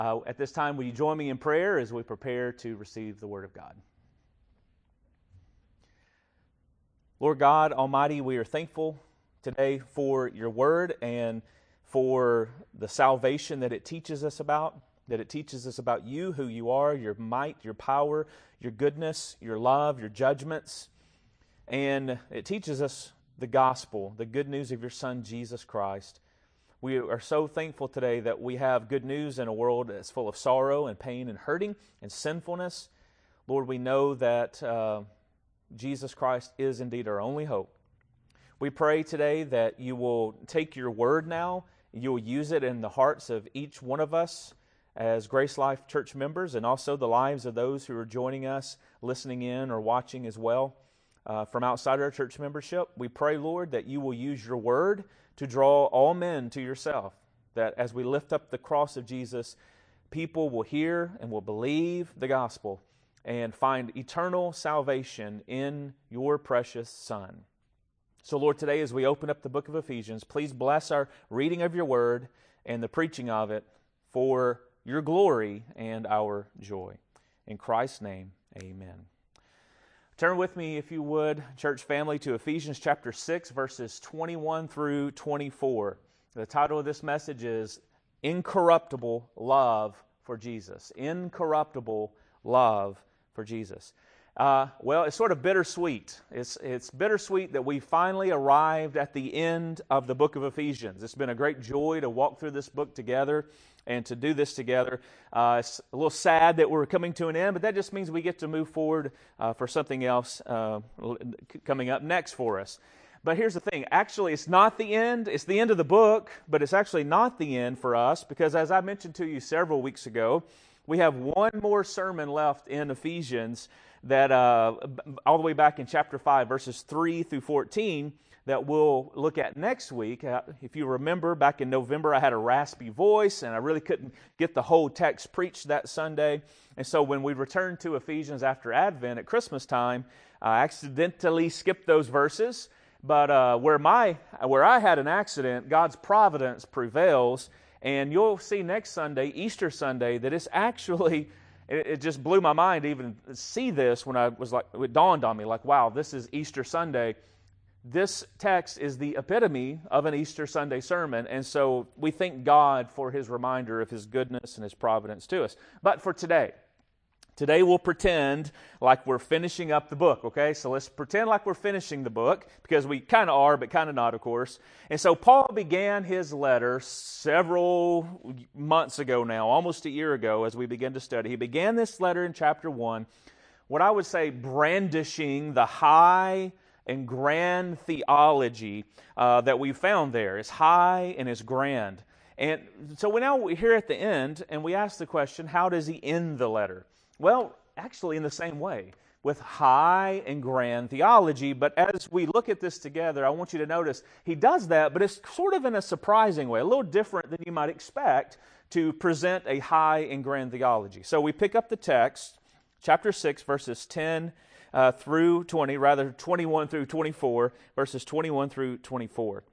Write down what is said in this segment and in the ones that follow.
At this time, will you join me in prayer as we prepare to receive the Word of God? Lord God Almighty, we are thankful today for your Word and for the salvation that it teaches us about, that it teaches us about you, who you are, your might, your power, your goodness, your love, your judgments. And it teaches us the gospel, the good news of your Son, Jesus Christ. We are so thankful today that we have good news in a world that's full of sorrow and pain and hurting and sinfulness. Lord, we know that Jesus Christ is indeed our only hope. We pray today that you will take your word now, you will use it in the hearts of each one of us as Grace Life Church members, and also the lives of those who are joining us, listening in or watching as well from outside our church membership. We pray, Lord, that you will use your word to draw all men to yourself, that as we lift up the cross of Jesus, people will hear and will believe the gospel and find eternal salvation in your precious Son. So, Lord, today as we open up the book of Ephesians, please bless our reading of your word and the preaching of it for your glory and our joy. In Christ's name, amen. Turn with me, if you would, church family, to Ephesians chapter 6, verses 21 through 24. The title of this message is Incorruptible Love for Jesus. Incorruptible Love for Jesus. Well, it's sort of bittersweet. It's bittersweet that we finally arrived at the end of the book of Ephesians. It's been a great joy to walk through this book together and to do this together. It's a little sad that we're coming to an end, but that just means we get to move forward for something else coming up next for us. But here's the thing. Actually, it's not the end. It's the end of the book, but it's actually not the end for us because as I mentioned to you several weeks ago, we have one more sermon left in Ephesians that all the way back in chapter 5, verses 3 through 14, that we'll look at next week. If you remember, back in November, I had a raspy voice, and I really couldn't get the whole text preached that Sunday. And so when we returned to Ephesians after Advent at Christmas time, I accidentally skipped those verses. But where I had an accident, God's providence prevails. And you'll see next Sunday, Easter Sunday, that it's actually, it just blew my mind to even see this when it dawned on me, like, wow, this is Easter Sunday. This text is the epitome of an Easter Sunday sermon, and so we thank God for His reminder of His goodness and His providence to us. But for today we'll pretend like we're finishing up the book, okay? So let's pretend like we're finishing the book, because we kind of are, but kind of not, of course. And so Paul began his letter several months ago now, almost a year ago, as we begin to study. He began this letter in chapter 1, what I would say brandishing the high and grand theology that we found there. It's high and it's grand. And so we're here at the end, and we ask the question, how does he end the letter? Well, actually in the same way, with high and grand theology. But as we look at this together, I want you to notice he does that, but it's sort of in a surprising way, a little different than you might expect to present a high and grand theology. So we pick up the text, chapter 6, verses 10 through 20, rather 21 through 24, verses 21 through 24.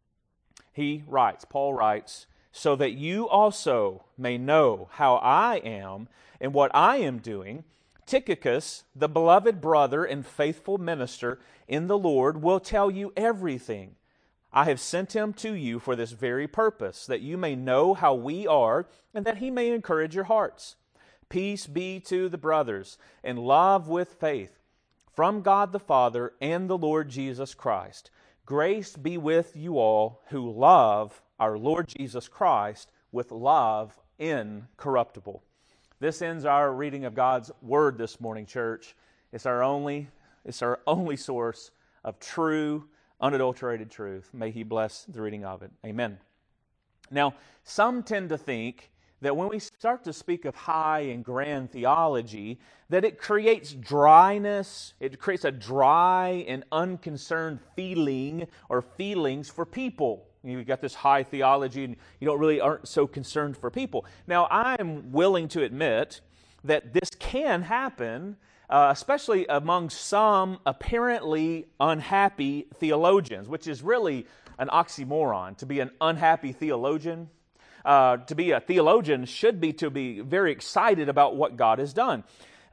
Paul writes, so that you also may know how I am and what I am doing, Tychicus, the beloved brother and faithful minister in the Lord, will tell you everything. I have sent him to you for this very purpose, that you may know how we are and that he may encourage your hearts. Peace be to the brothers, and love with faith, from God the Father and the Lord Jesus Christ. Grace be with you all who love our Lord Jesus Christ with love incorruptible. This ends our reading of God's Word this morning, church. It's our only source of true, unadulterated truth. May He bless the reading of it. Amen. Now, some tend to think that when we start to speak of high and grand theology, that it creates dryness, it creates a dry and unconcerned feeling or feelings for people. You've got this high theology and you aren't so concerned for people. Now, I'm willing to admit that this can happen, especially among some apparently unhappy theologians, which is really an oxymoron, to be an unhappy theologian. To be a theologian should be to be very excited about what God has done.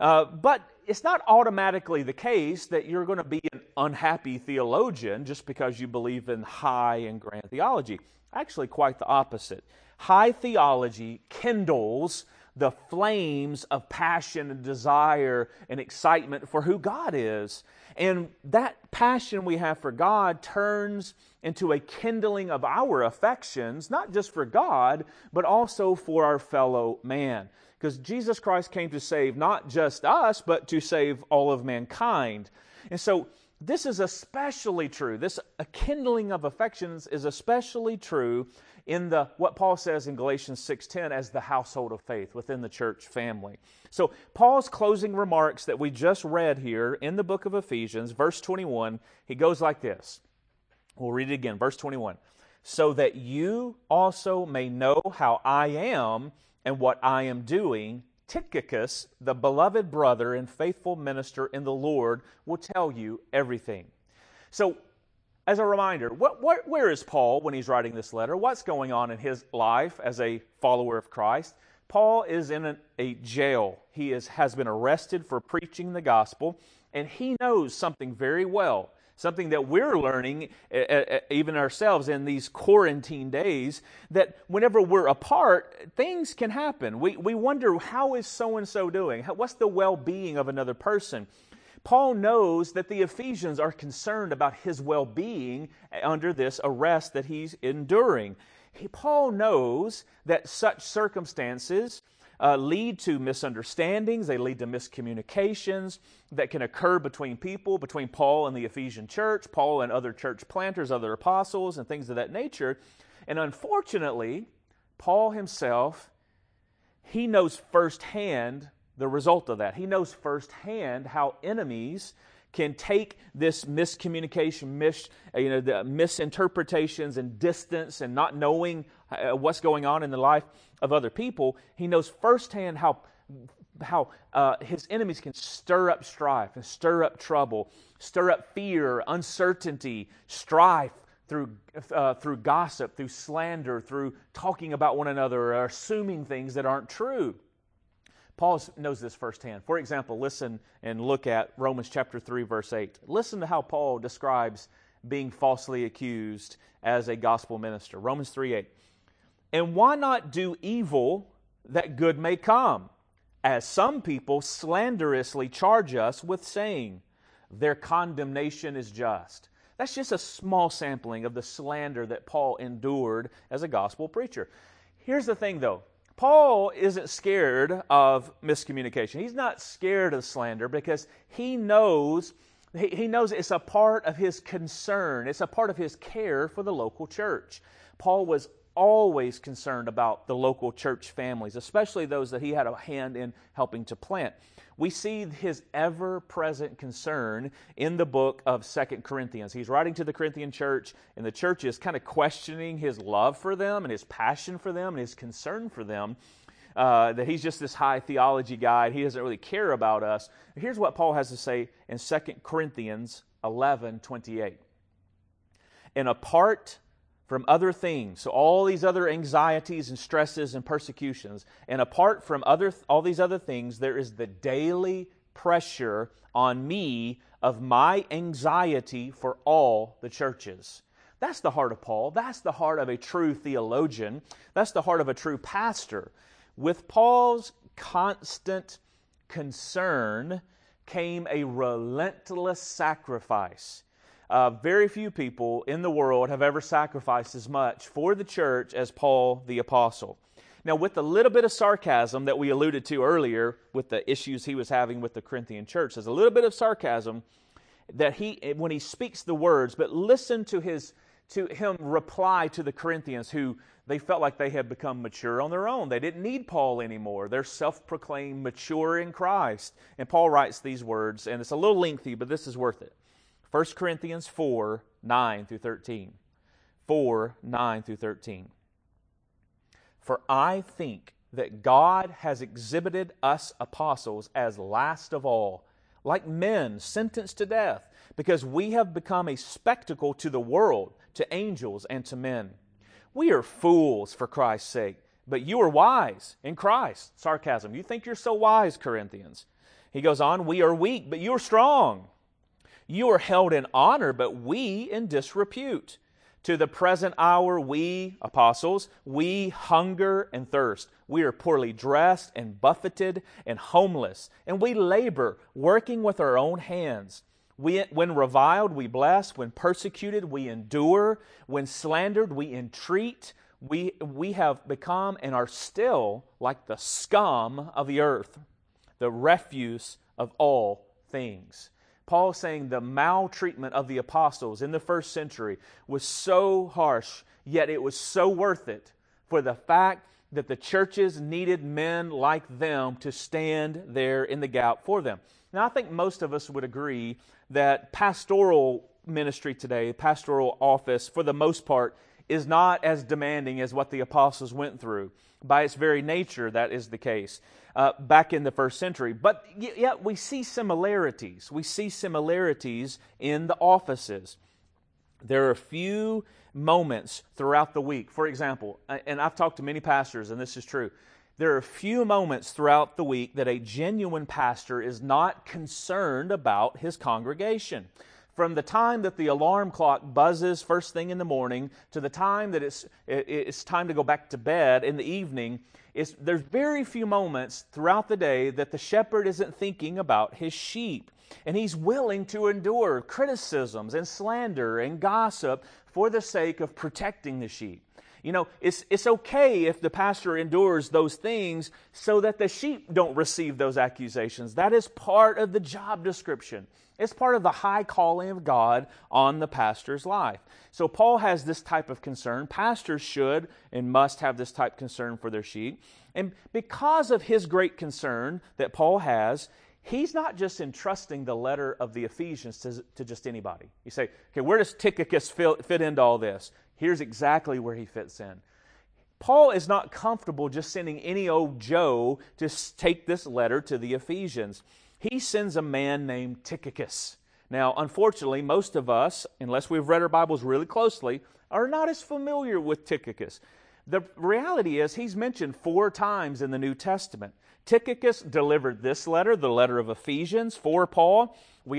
But it's not automatically the case that you're going to be an unhappy theologian just because you believe in high and grand theology. Actually, quite the opposite. High theology kindles the flames of passion and desire and excitement for who God is. And that passion we have for God turns into a kindling of our affections, not just for God, but also for our fellow man. Because Jesus Christ came to save not just us, but to save all of mankind. And so this is especially true. This kindling of affections is especially true in what Paul says in Galatians 6:10 as the household of faith within the church family. So Paul's closing remarks that we just read here in the book of Ephesians, verse 21, he goes like this. We'll read it again, verse 21. So that you also may know how I am and what I am doing, Tychicus, the beloved brother and faithful minister in the Lord, will tell you everything. So, as a reminder, where is Paul when he's writing this letter? What's going on in his life as a follower of Christ? Paul is in a jail. He has been arrested for preaching the gospel, and he knows something very well, something that we're learning even ourselves in these quarantine days, that whenever we're apart, things can happen. We wonder, how is so-and-so doing? What's the well-being of another person? Paul knows that the Ephesians are concerned about his well-being under this arrest that he's enduring. Paul knows that such circumstances lead to misunderstandings, they lead to miscommunications that can occur between people, between Paul and the Ephesian church, Paul and other church planters, other apostles, and things of that nature. And unfortunately, Paul himself, he knows firsthand the result of that. He knows firsthand how enemies can take this miscommunication, the misinterpretations and distance and not knowing what's going on in the life of other people. He knows firsthand how his enemies can stir up strife and stir up trouble, stir up fear, uncertainty, strife through gossip, through slander, through talking about one another or assuming things that aren't true. Paul knows this firsthand. For example, listen and look at Romans chapter 3, verse 8. Listen to how Paul describes being falsely accused as a gospel minister. Romans 3:8. And why not do evil that good may come? As some people slanderously charge us with saying, their condemnation is just. That's just a small sampling of the slander that Paul endured as a gospel preacher. Here's the thing, though. Paul isn't scared of miscommunication. He's not scared of slander because he knows it's a part of his concern. It's a part of his care for the local church. Paul was always concerned about the local church families, especially those that he had a hand in helping to plant. We see his ever-present concern in the book of 2 Corinthians. He's writing to the Corinthian church, and the church is kind of questioning his love for them and his passion for them and his concern for them, that he's just this high theology guy. He doesn't really care about us. Here's what Paul has to say in 2 Corinthians 11:28. And apart from other things, so all these other anxieties and stresses and persecutions, and apart from all these other things, there is the daily pressure on me of my anxiety for all the churches. That's the heart of Paul. That's the heart of a true theologian. That's the heart of a true pastor. With Paul's constant concern came a relentless sacrifice. Very few people in the world have ever sacrificed as much for the church as Paul the Apostle. Now, with a little bit of sarcasm that we alluded to earlier with the issues he was having with the Corinthian church, there's a little bit of sarcasm that when he speaks the words, but listen to him reply to the Corinthians who they felt like they had become mature on their own. They didn't need Paul anymore. They're self-proclaimed mature in Christ. And Paul writes these words, and it's a little lengthy, but this is worth it. 1 Corinthians 4, 9 through 13. 4, 9 through 13. For I think that God has exhibited us apostles as last of all, like men sentenced to death, because we have become a spectacle to the world, to angels, and to men. We are fools for Christ's sake, but you are wise in Christ. Sarcasm. You think you're so wise, Corinthians. He goes on, we are weak, but you are strong. You are held in honor, but we in disrepute. To the present hour, we, apostles, we hunger and thirst. We are poorly dressed and buffeted and homeless, and we labor, working with our own hands. When reviled, we bless. When persecuted, we endure. When slandered, we entreat. We have become and are still like the scum of the earth, the refuse of all things. Paul is saying the maltreatment of the apostles in the first century was so harsh, yet it was so worth it for the fact that the churches needed men like them to stand there in the gap for them. Now, I think most of us would agree that pastoral ministry today, pastoral office, for the most part, is not as demanding as what the apostles went through. By its very nature, that is the case back in the first century. But yet we see similarities. We see similarities in the offices. There are a few moments throughout the week. For example, and I've talked to many pastors, and this is true, there are a few moments throughout the week that a genuine pastor is not concerned about his congregation. From the time that the alarm clock buzzes first thing in the morning to the time that it's time to go back to bed in the evening, there's very few moments throughout the day that the shepherd isn't thinking about his sheep. And he's willing to endure criticisms and slander and gossip for the sake of protecting the sheep. You know, it's okay if the pastor endures those things so that the sheep don't receive those accusations. That is part of the job description. It's part of the high calling of God on the pastor's life. So Paul has this type of concern. Pastors should and must have this type of concern for their sheep. And because of his great concern that Paul has, he's not just entrusting the letter of the Ephesians to just anybody. You say, okay, where does Tychicus fit into all this? Here's exactly where he fits in. Paul is not comfortable just sending any old Joe to take this letter to the Ephesians. He sends a man named Tychicus. Now, unfortunately, most of us, unless we've read our Bibles really closely, are not as familiar with Tychicus. The reality is he's mentioned 4 times in the New Testament. Tychicus delivered this letter, the letter of Ephesians, for Paul. We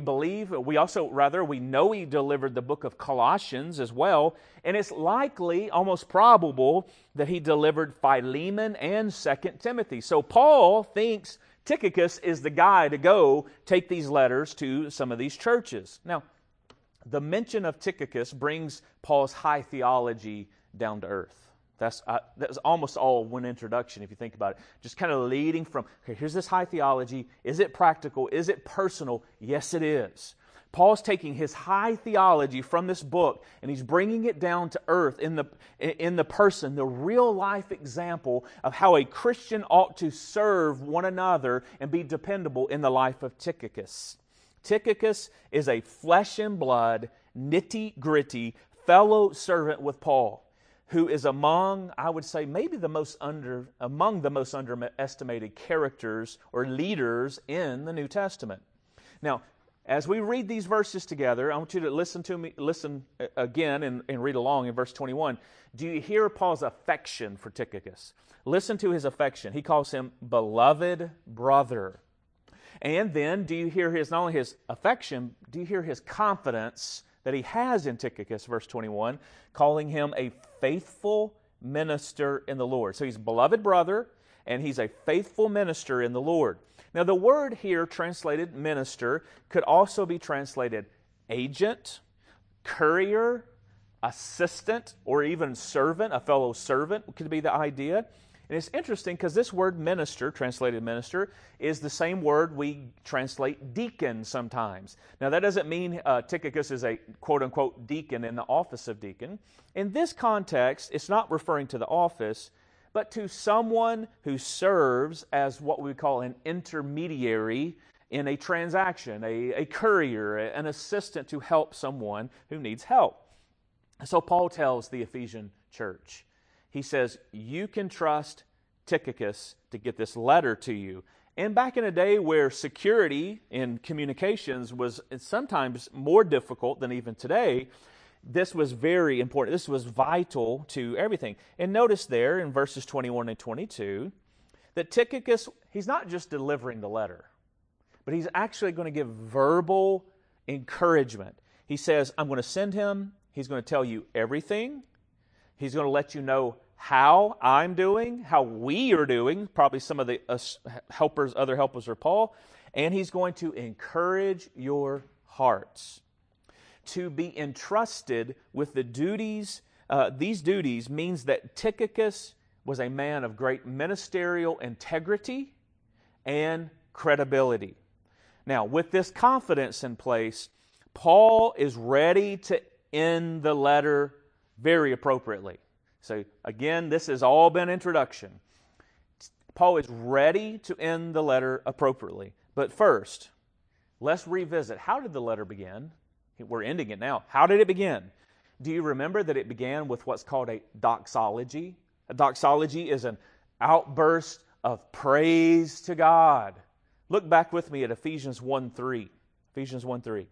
know he delivered the book of Colossians as well, and it's likely, almost probable, that he delivered Philemon and 2 Timothy. So Paul thinks Tychicus is the guy to go take these letters to some of these churches. Now, the mention of Tychicus brings Paul's high theology down to earth. That's almost all one introduction if you think about it. Just kind of leading from, okay, here's this high theology. Is it practical? Is it personal? Yes, it is. Paul's taking his high theology from this book and he's bringing it down to earth in the person, the real life example of how a Christian ought to serve one another and be dependable in the life of Tychicus. Tychicus is a flesh and blood, nitty-gritty fellow servant with Paul, who is among, I would say, maybe among the most underestimated characters or leaders in the New Testament. Now, as we read these verses together, I want you to listen again and read along in verse 21. Do you hear Paul's affection for Tychicus? Listen to his affection. He calls him beloved brother. And then do you hear not only his affection, do you hear his confidence that he has in Tychicus, verse 21, calling him a faithful minister in the Lord. So he's a beloved brother, and he's a faithful minister in the Lord. Now, the word here translated minister could also be translated agent, courier, assistant, or even servant, a fellow servant could be the idea. And it's interesting because this word minister, translated minister, is the same word we translate deacon sometimes. Now, that doesn't mean Tychicus is a quote-unquote deacon in the office of deacon. In this context, it's not referring to the office, but to someone who serves as what we call an intermediary in a transaction, a courier, an assistant to help someone who needs help. So Paul tells the Ephesian church, he says, you can trust Tychicus to get this letter to you. And back in a day where security in communications was sometimes more difficult than even today, this was very important. This was vital to everything. And notice there in verses 21 and 22 that Tychicus, he's not just delivering the letter, but he's actually going to give verbal encouragement. He says, I'm going to send him. He's going to tell you everything. He's going to let you know how I'm doing, how we are doing, probably some of the other helpers are Paul, and he's going to encourage your hearts. To be entrusted with the duties, these duties means that Tychicus was a man of great ministerial integrity and credibility. Now, with this confidence in place, Paul is ready to end the letter very appropriately. So again, this has all been introduction. Paul is ready to end the letter appropriately. But first, let's revisit. How did the letter begin? We're ending it now. How did it begin? Do you remember that it began with what's called a doxology? A doxology is an outburst of praise to God. Look back with me at Ephesians 1:3. Ephesians 1:3.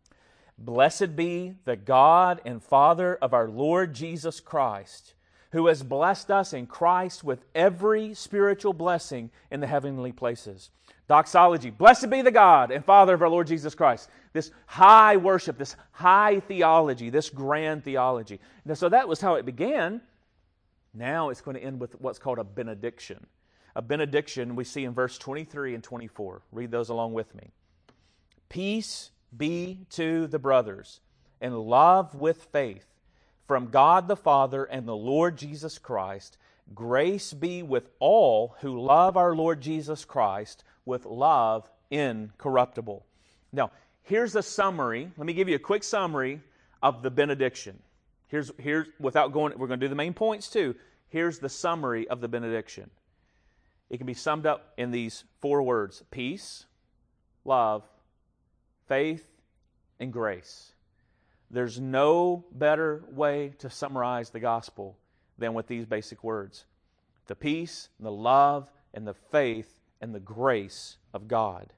Blessed be the God and Father of our Lord Jesus Christ, who has blessed us in Christ with every spiritual blessing in the heavenly places. Doxology. Blessed be the God and Father of our Lord Jesus Christ. This high worship, this high theology, this grand theology. Now, so that was how it began. Now it's going to end with what's called a benediction. A benediction we see in verse 23 and 24. Read those along with me. Peace be to the brothers, and love with faith, from God the Father and the Lord Jesus Christ. Grace be with all who love our Lord Jesus Christ with love incorruptible. Now, here's a summary. Let me give you a quick summary of the benediction. Here's without going, we're going to do the main points too. Here's the summary of the benediction. It can be summed up in these 4 words: peace, love, faith, and grace. There's no better way to summarize the gospel than with these basic words: the peace, the love, and the faith, and the grace of God.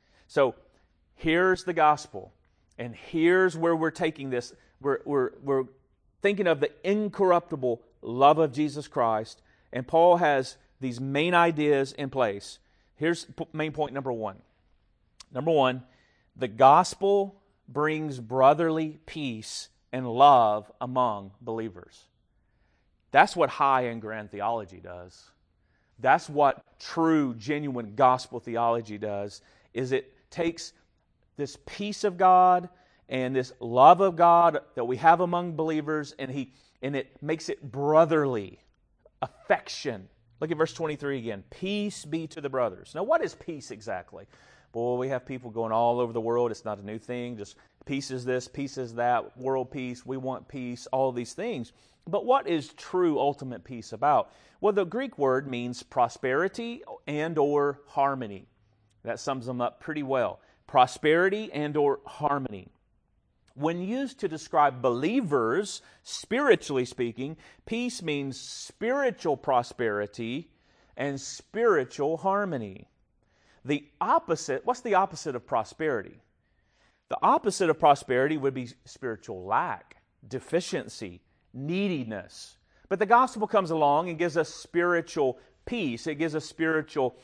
So here's the gospel, and here's where we're taking this. We're thinking of the incorruptible love of Jesus Christ, and Paul has these main ideas in place. Here's main point number 1. Number 1, the gospel brings brotherly peace and love among believers. That's what high and grand theology does. That's what true, genuine gospel theology does, is it takes this peace of God and this love of God that we have among believers, and it makes it brotherly affection. Look at verse 23 again. Peace be to the brothers. Now, what is peace exactly? Boy, we have people going all over the world. It's not a new thing. Just peace is this, peace is that, world peace, we want peace, all these things. But what is true ultimate peace about? Well, the Greek word means prosperity and or harmony. That sums them up pretty well. Prosperity and or harmony. When used to describe believers, spiritually speaking, peace means spiritual prosperity and spiritual harmony. The opposite, what's the opposite of prosperity? The opposite of prosperity would be spiritual lack, deficiency, neediness. But the gospel comes along and gives us spiritual peace. It gives us spiritual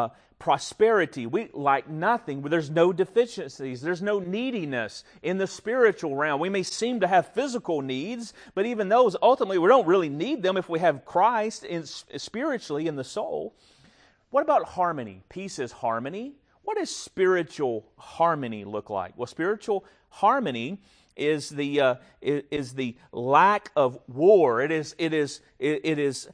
prosperity. We lack nothing. There's no deficiencies. There's no neediness in the spiritual realm. We may seem to have physical needs, but even those, ultimately, we don't really need them if we have Christ spiritually in the soul. What about harmony? Peace is harmony. What does spiritual harmony look like? Well, spiritual harmony is the lack of war. It is the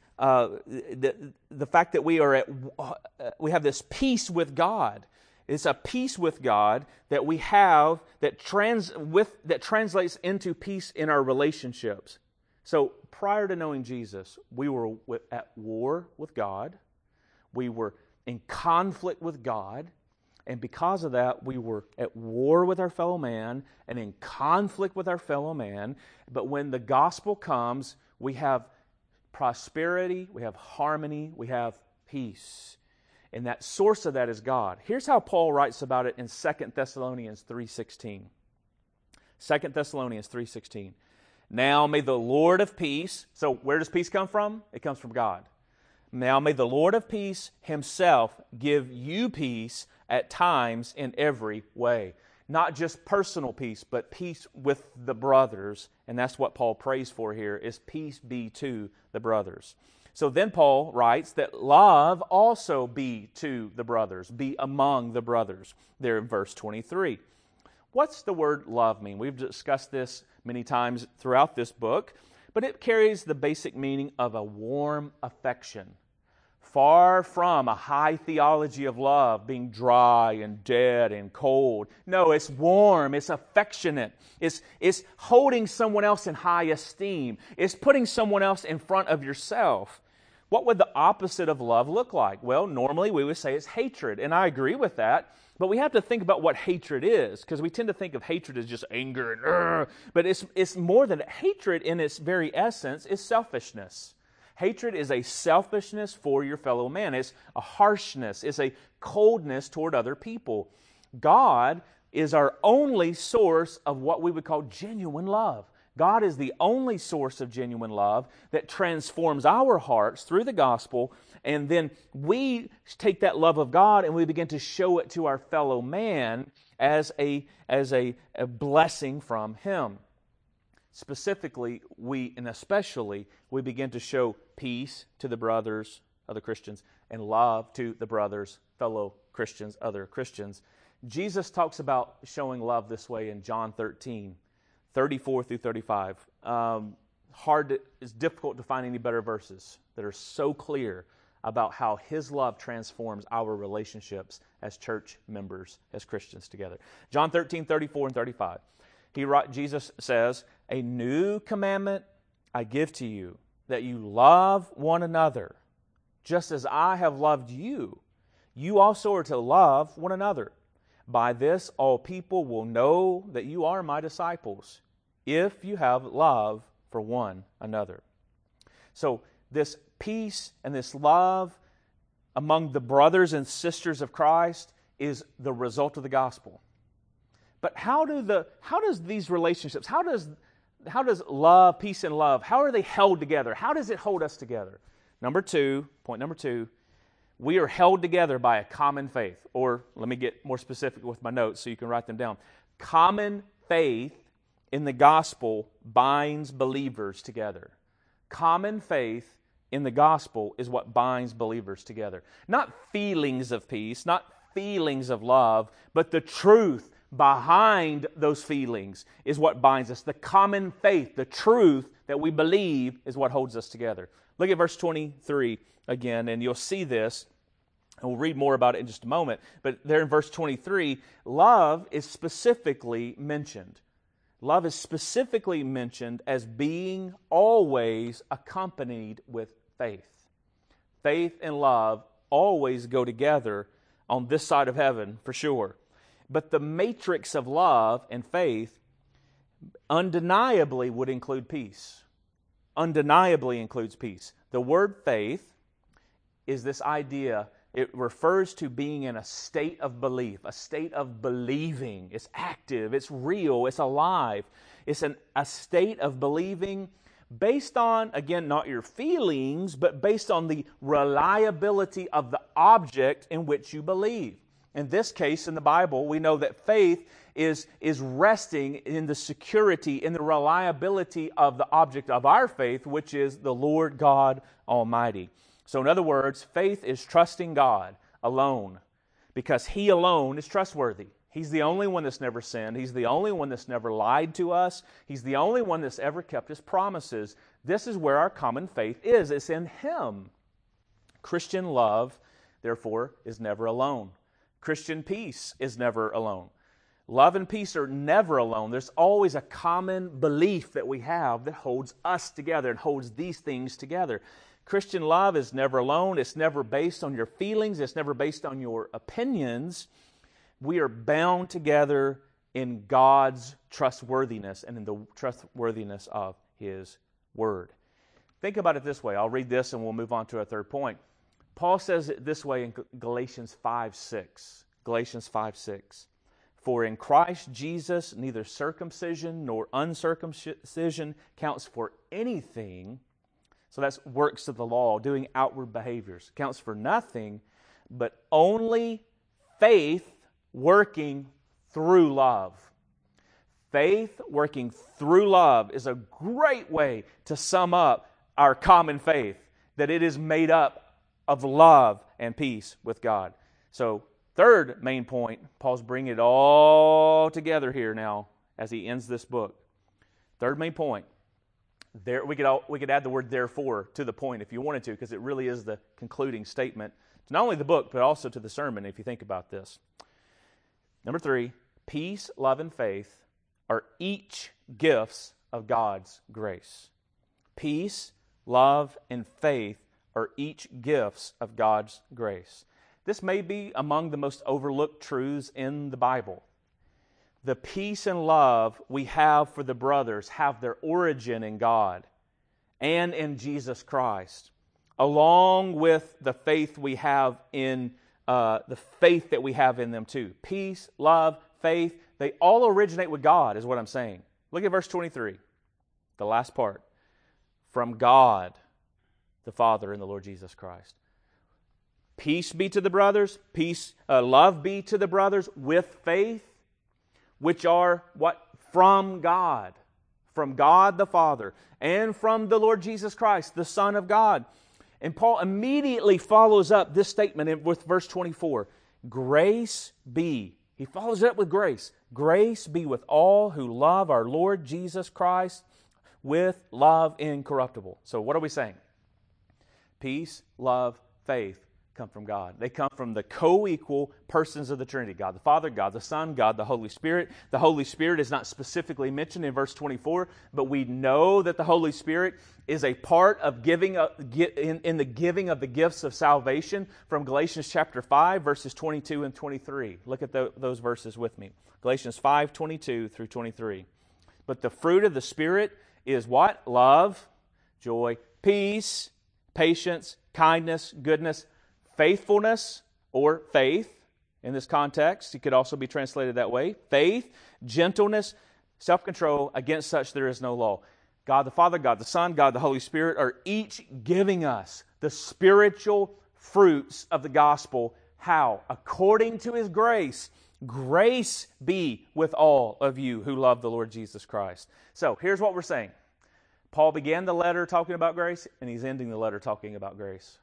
fact that we have this peace with God. It's a peace with God that we have that translates into peace in our relationships. So prior to knowing Jesus, we were at war with God. We were in conflict with God. And because of that, we were at war with our fellow man and in conflict with our fellow man. But when the gospel comes, we have prosperity, we have harmony, we have peace. And that source of that is God. Here's how Paul writes about it in 2 Thessalonians 3:16. 2 Thessalonians 3:16. Now may the Lord of peace, so where does peace come from? It comes from God. Now may the Lord of peace himself give you peace at times in every way. Not just personal peace, but peace with the brothers. And that's what Paul prays for here, is peace be to the brothers. So then Paul writes that love also be to the brothers, be among the brothers, there in verse 23. What's the word love mean? We've discussed this many times throughout this book, but it carries the basic meaning of a warm affection. Far from a high theology of love being dry and dead and cold. No, it's warm, it's affectionate, it's holding someone else in high esteem. It's putting someone else in front of yourself. What would the opposite of love look like? Well, normally we would say it's hatred, and I agree with that. But we have to think about what hatred is, because we tend to think of hatred as just anger and but it's more than that. Hatred in its very essence is selfishness. Hatred is a selfishness for your fellow man. It's a harshness. It's a coldness toward other people. God is our only source of what we would call genuine love. God is the only source of genuine love that transforms our hearts through the gospel, and then we take that love of God and we begin to show it to our fellow man as a blessing from Him. Specifically, especially, we begin to show peace to the brothers, other Christians, and love to the brothers, fellow Christians, other Christians. Jesus talks about showing love this way in John 13, 34 through 35. It's difficult to find any better verses that are so clear about how His love transforms our relationships as church members, as Christians together. John 13, 34 and 35. Jesus says, "A new commandment I give to you, that you love one another. Just as I have loved you, you also are to love one another. By this all people will know that you are my disciples, if you have love for one another." So this peace and this love among the brothers and sisters of Christ is the result of the gospel. But how does these relationships, how does love, peace and love, how are they held together? How does it hold us together? Point number two, we are held together by a common faith. Or let me get more specific with my notes so you can write them down. Common faith in the gospel binds believers together. Common faith in the gospel is what binds believers together. Not feelings of peace, not feelings of love, but the truth behind those feelings is what binds us. The common faith, the truth that we believe is what holds us together. Look at verse 23 again, and you'll see this. And we'll read more about it in just a moment. But there in verse 23, love is specifically mentioned. Love is specifically mentioned as being always accompanied with faith. Faith and love always go together on this side of heaven, for sure. But the matrix of love and faith undeniably would include peace. Undeniably includes peace. The word faith is this idea. It refers to being in a state of belief, a state of believing. It's active, it's real, it's alive. It's a state of believing based on, again, not your feelings, but based on the reliability of the object in which you believe. In this case, in the Bible, we know that faith is resting in the security, in the reliability of the object of our faith, which is the Lord God Almighty. So in other words, faith is trusting God alone, because He alone is trustworthy. He's the only one that's never sinned. He's the only one that's never lied to us. He's the only one that's ever kept His promises. This is where our common faith is. It's in Him. Christian love, therefore, is never alone. Christian peace is never alone. Love and peace are never alone. There's always a common belief that we have that holds us together and holds these things together. Christian love is never alone. It's never based on your feelings. It's never based on your opinions. We are bound together in God's trustworthiness and in the trustworthiness of His Word. Think about it this way. I'll read this and we'll move on to our third point. Paul says it this way in Galatians 5:6. Galatians 5:6. For in Christ Jesus neither circumcision nor uncircumcision counts for anything. So that's works of the law, doing outward behaviors. Counts for nothing, but only faith working through love. Faith working through love is a great way to sum up our common faith, that it is made up of love and peace with God. So, third main point, Paul's bringing it all together here now as he ends this book. Third main point, there we could add the word therefore to the point if you wanted to, because it really is the concluding statement to not only the book, but also to the sermon if you think about this. Number 3, peace, love, and faith are each gifts of God's grace. Peace, love, and faith are each gifts of God's grace. This may be among the most overlooked truths in the Bible. The peace and love we have for the brothers have their origin in God and in Jesus Christ, along with the faith we have in the faith that we have in them too. Peace, love, faith, they all originate with God, is what I'm saying. Look at verse 23, the last part. From God, the Father and the Lord Jesus Christ. Peace be to the brothers, love be to the brothers with faith, which are what? From God the Father, and from the Lord Jesus Christ, the Son of God. And Paul immediately follows up this statement with verse 24. Grace be. He follows it up with grace. Grace be with all who love our Lord Jesus Christ with love incorruptible. So what are we saying? Peace, love, faith come from God. They come from the co-equal persons of the Trinity. God the Father, God the Son, God the Holy Spirit. The Holy Spirit is not specifically mentioned in verse 24, but we know that the Holy Spirit is a part of giving in the giving of the gifts of salvation from Galatians chapter 5, verses 22 and 23. Look at those verses with me. Galatians 5, 22 through 23. But the fruit of the Spirit is what? Love, joy, peace, patience, kindness, goodness, faithfulness, or faith. In this context, it could also be translated that way. Faith, gentleness, self-control. Against such there is no law. God the Father, God the Son, God the Holy Spirit are each giving us the spiritual fruits of the gospel. How? According to His grace. Grace be with all of you who love the Lord Jesus Christ. So, here's what we're saying. Paul began the letter talking about grace, and he's ending the letter talking about grace.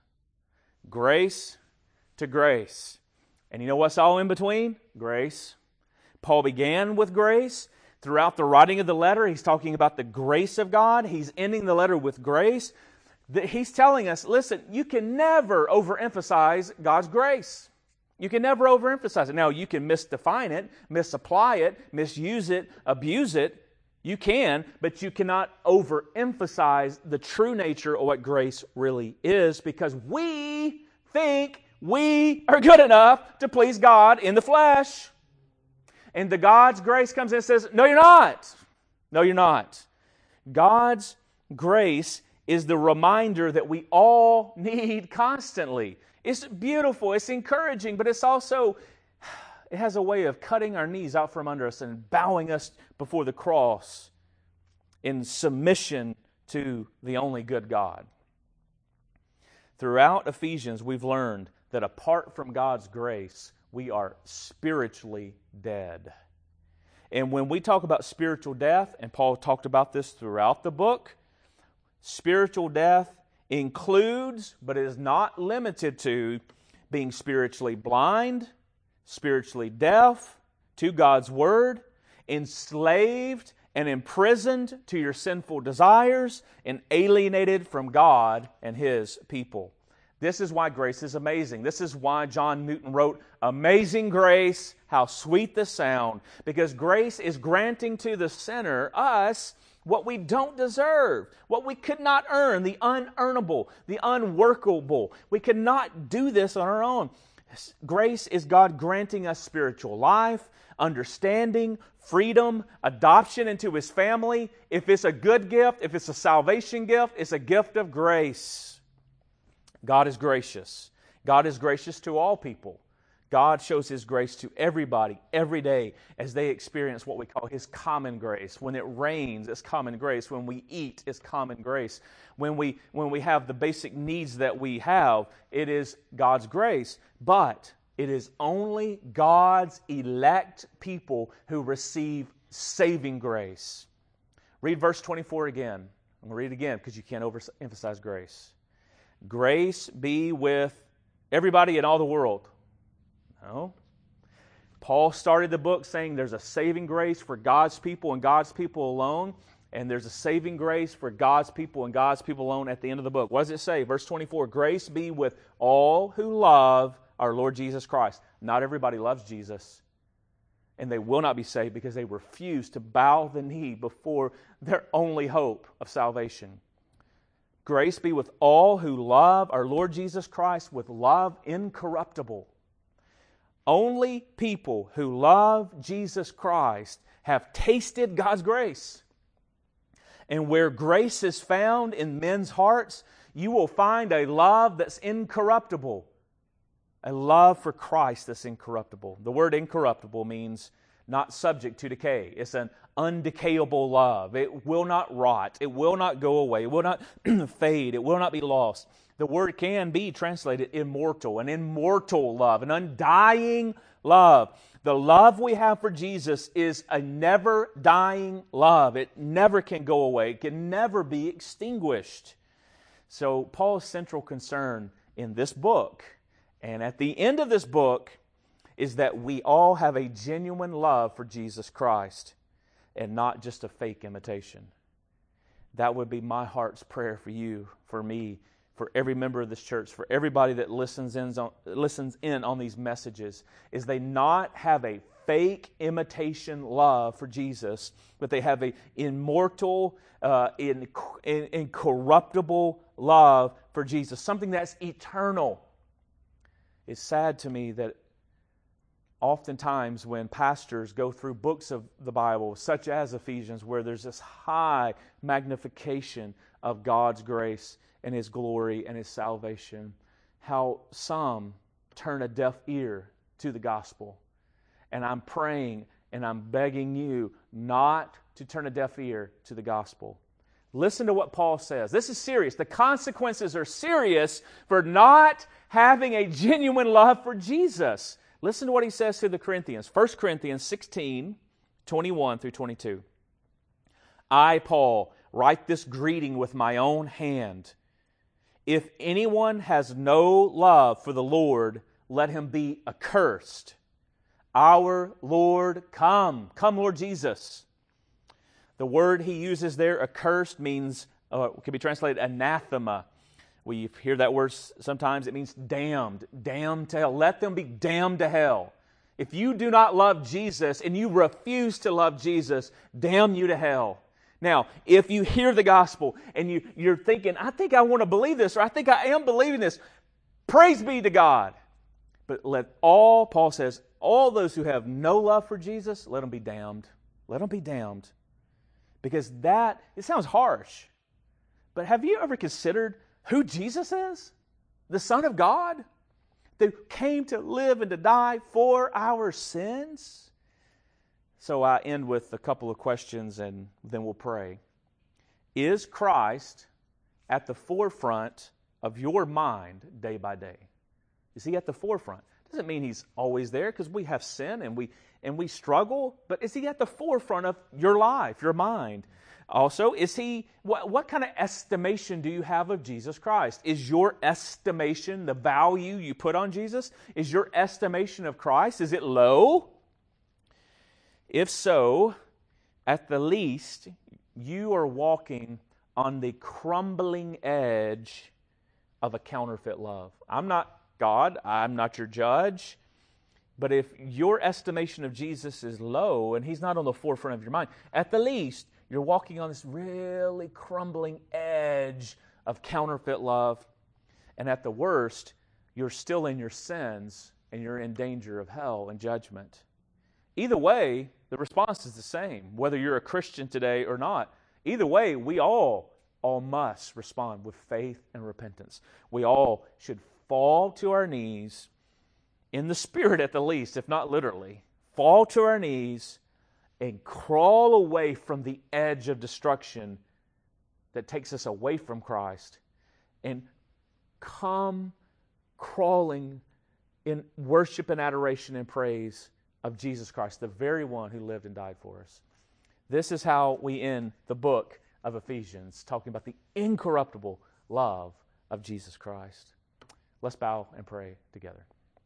Grace to grace. And you know what's all in between? Grace. Paul began with grace. Throughout the writing of the letter, he's talking about the grace of God. He's ending the letter with grace. He's telling us, listen, you can never overemphasize God's grace. You can never overemphasize it. Now, you can misdefine it, misapply it, misuse it, abuse it. You can, but you cannot overemphasize the true nature of what grace really is, because we think we are good enough to please God in the flesh. And the God's grace comes in and says, no, you're not. No, you're not. God's grace is the reminder that we all need constantly. It's beautiful, it's encouraging, but it's also, it has a way of cutting our knees out from under us and bowing us before the cross in submission to the only good God. Throughout Ephesians, we've learned that apart from God's grace, we are spiritually dead. And when we talk about spiritual death, and Paul talked about this throughout the book, spiritual death includes, but is not limited to, being spiritually blind, spiritually deaf to God's Word, enslaved and imprisoned to your sinful desires, and alienated from God and His people. This is why grace is amazing. This is why John Newton wrote, "Amazing grace, how sweet the sound." Because grace is granting to the sinner, us, what we don't deserve, what we could not earn, the unearnable, the unworkable. We cannot do this on our own. Grace is God granting us spiritual life, understanding, freedom, adoption into His family. If it's a good gift, if it's a salvation gift, it's a gift of grace. God is gracious. God is gracious to all people. God shows His grace to everybody, every day, as they experience what we call His common grace. When it rains, it's common grace. When we eat, it's common grace. When we have the basic needs that we have, it is God's grace. But it is only God's elect people who receive saving grace. Read verse 24 again. I'm going to read it again because you can't overemphasize grace. Grace be with everybody in all the world. No. Paul started the book saying there's a saving grace for God's people and God's people alone, and there's a saving grace for God's people and God's people alone at the end of the book. What does it say? Verse 24, grace be with all who love our Lord Jesus Christ. Not everybody loves Jesus, and they will not be saved because they refuse to bow the knee before their only hope of salvation. Grace be with all who love our Lord Jesus Christ with love incorruptible. Only people who love Jesus Christ have tasted God's grace. And where grace is found in men's hearts, you will find a love that's incorruptible. A love for Christ that's incorruptible. The word incorruptible means not subject to decay. It's an undecayable love. It will not rot. It will not go away. It will not fade. It will not be lost. The word can be translated immortal, an immortal love, an undying love. The love we have for Jesus is a never-dying love. It never can go away. It can never be extinguished. So Paul's central concern in this book, and at the end of this book, is that we all have a genuine love for Jesus Christ and not just a fake imitation. That would be my heart's prayer for you, for me, for every member of this church, for everybody that listens in on these messages, is they not have a fake imitation love for Jesus, but they have an immortal, incorruptible love for Jesus, something that's eternal. It's sad to me that oftentimes when pastors go through books of the Bible, such as Ephesians, where there's this high magnification of God's grace and His glory and His salvation, how some turn a deaf ear to the gospel. And I'm praying and I'm begging you not to turn a deaf ear to the gospel. Listen to what Paul says. This is serious. The consequences are serious for not having a genuine love for Jesus. Listen to what he says to the Corinthians. 1 Corinthians 16, 21 through 22. I, Paul, write this greeting with my own hand. If anyone has no love for the Lord, let him be accursed. Our Lord, come. Come, Lord Jesus. The word he uses there, accursed, means, can be translated anathema. We hear that word sometimes. It means damned. Damned to hell. Let them be damned to hell. If you do not love Jesus and you refuse to love Jesus, damn you to hell. Now, if you hear the gospel and you're thinking, I think I want to believe this, or I think I am believing this, praise be to God. But Paul says, all those who have no love for Jesus, let them be damned. Let them be damned. Because it sounds harsh. But have you ever considered who Jesus is? The Son of God, that came to live and to die for our sins? So I end with a couple of questions and then we'll pray. Is Christ at the forefront of your mind day by day? Is He at the forefront? Doesn't mean He's always there, because we have sin and we struggle, but is He at the forefront of your life, your mind? Also, is He, what kind of estimation do you have of Jesus Christ? Is your estimation, the value you put on Jesus, is your estimation of Christ, is it low? If so, at the least, you are walking on the crumbling edge of a counterfeit love. I'm not God, I'm not your judge, but if your estimation of Jesus is low and He's not on the forefront of your mind, at the least, you're walking on this really crumbling edge of counterfeit love. And at the worst, you're still in your sins and you're in danger of hell and judgment. Either way, the response is the same, whether you're a Christian today or not. Either way, we all must respond with faith and repentance. We all should fall to our knees in the spirit at the least, if not literally, fall to our knees and crawl away from the edge of destruction that takes us away from Christ and come crawling in worship and adoration and praise of Jesus Christ, the very one who lived and died for us. This is how we end the book of Ephesians, talking about the incorruptible love of Jesus Christ. Let's bow and pray together.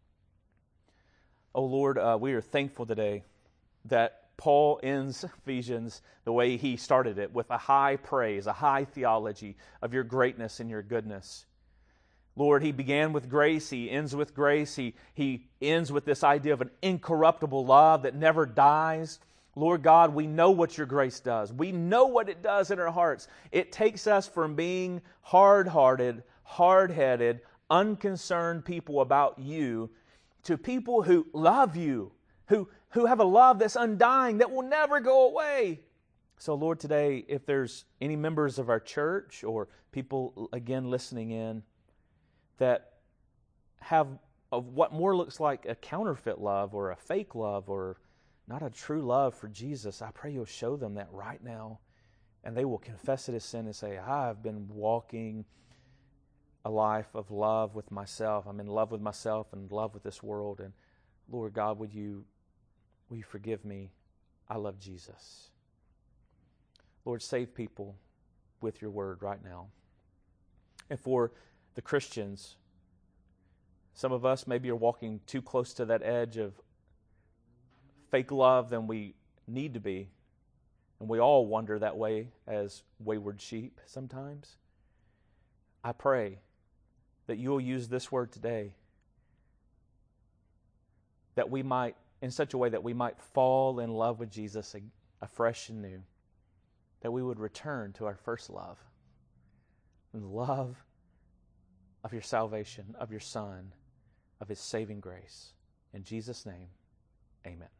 Oh Lord, we are thankful today that Paul ends Ephesians the way he started it, with a high praise, a high theology of your greatness and your goodness. Lord, he began with grace, he ends with grace, he ends with this idea of an incorruptible love that never dies. Lord God, we know what your grace does. We know what it does in our hearts. It takes us from being hard-hearted, hard-headed, unconcerned people about you to people who love you, who have a love that's undying, that will never go away. So Lord, today, if there's any members of our church or people, again, listening in, that have what more looks like a counterfeit love or a fake love or not a true love for Jesus, I pray you'll show them that right now, and they will confess it as sin and say, I've been walking a life of love with myself. I'm in love with myself and in love with this world, and Lord God, will you forgive me? I love Jesus. Lord, save people with your word right now. And for the Christians, some of us maybe are walking too close to that edge of fake love than we need to be. And we all wander that way as wayward sheep sometimes. I pray that you will use this word today, that we might, in such a way that we might fall in love with Jesus afresh and new, that we would return to our first love, and the love of your salvation, of your Son, of his saving grace. In Jesus' name, amen.